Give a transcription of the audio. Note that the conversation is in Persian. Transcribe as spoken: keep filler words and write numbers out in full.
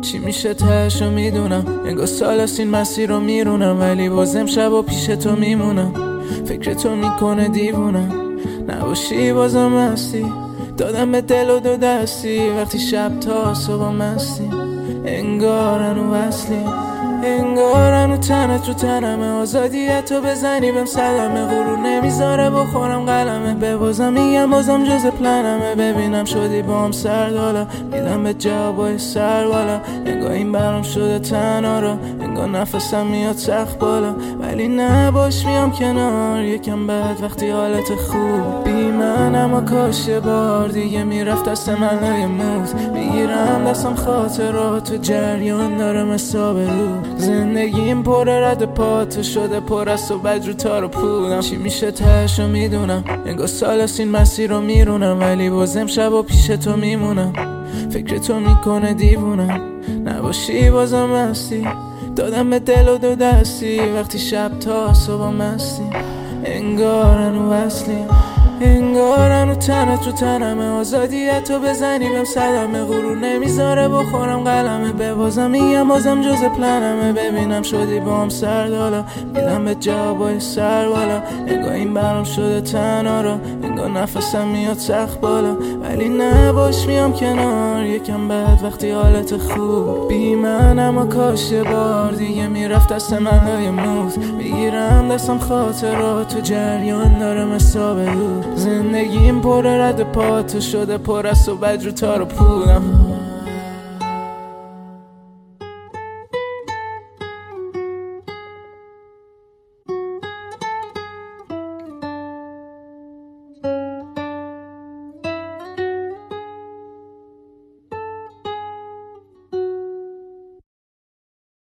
چی میشه تهشو میدونم، انگار سال است این مسیر رو میرونم، ولی باز امشب و پیش تو میمونم. فکر تو میکنه دیوونم، نباشی بازم هستی. دادم به دل و دو دستی، وقتی شب تا صبح مستی. انگار هنو وصلی، انگار هنو تنت رو تنمه. آزادیت رو بزنی بهم صدمه، غرور نمیذاره بخورم قلمه. به بازم میگم بازم جز پلنمه، ببینم شدی با هم سرد حالا. میدم به جوابای سر بالا، انگار این برام شده تنها را. انگار نفسم میاد سخت بالا، ولی نه باش میام کنار. یکم بعد وقتی حالت خوب بی من، اما کاش یه بار دیگه میرفت دست من لای موت. میگیرم دستم خاطرات تو جریان داره مساب رو. زندگیم پر رد پاتو شده، پر از تو بد رو تار و پودم. چی میشه تهشو میدونم، انگار سال است این مسیر رو میرونم، ولی باز امشب و پیش تو میمونم. فکر تو میکنه دیوونم، نباشی بازم هستی. دادم به دل و دو دستی، وقتی شب تا صبح مستی. انگار هنو وصلی، انگار هنو تنت رو تنمه. آزادیت رو بزنی بهم صدمه، غرور نمیذاره بخورم قلمه. به بازم میگم بازم جز پلنمه، ببینم شدی با هم سرد حالا. میدم به جوابای سر بالا، انگار این برام شده تنها را. انگار نفسم میاد سخت بالا، ولی نه باش میام کنار. یکم بعد وقتی حالت خوب بی من، اما کاش یه بار دیگه میرفت دست من لای موت. میگیرم دستم خاطرات تو جریان داره مساب رو. زندگیم پر رد پاتو شده، پر از تو بد رو تار و پودم.